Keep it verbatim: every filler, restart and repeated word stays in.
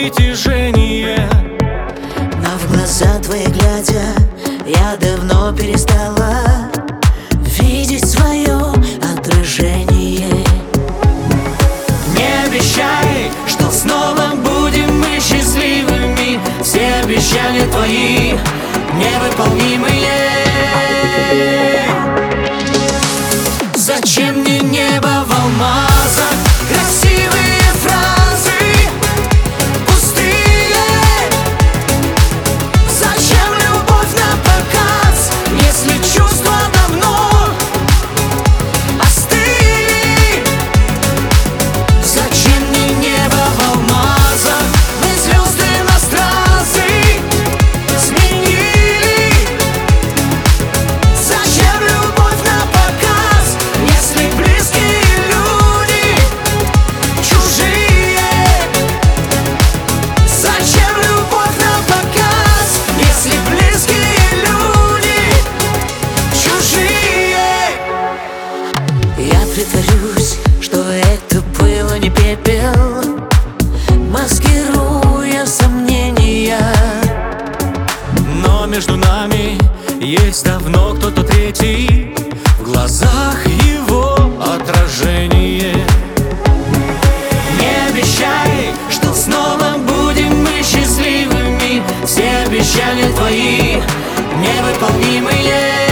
притяжение. Но в глаза твои глядя, я давно перестала видеть свое отражение. Не обещай, что снова будем мы счастливыми. Все обещания твои невыполнимые. Зачем мне небо в алмазах, красивые фразы пустые? Зачем любовь на показ, если чувства давно остыли? Зачем мне небо в алмазах, мы звезды на стразы сменили? Зачем любовь на показ, если близкие люди чужие? Зачем любовь на показ, если близкие люди чужие? Я притворюсь, что это было не пепел, маскируя сомнения. Но между нами есть давно кто-то третий, в глазах его отражение. Не обещай, что снова будем мы счастливыми. Все обещания твои невыполнимые.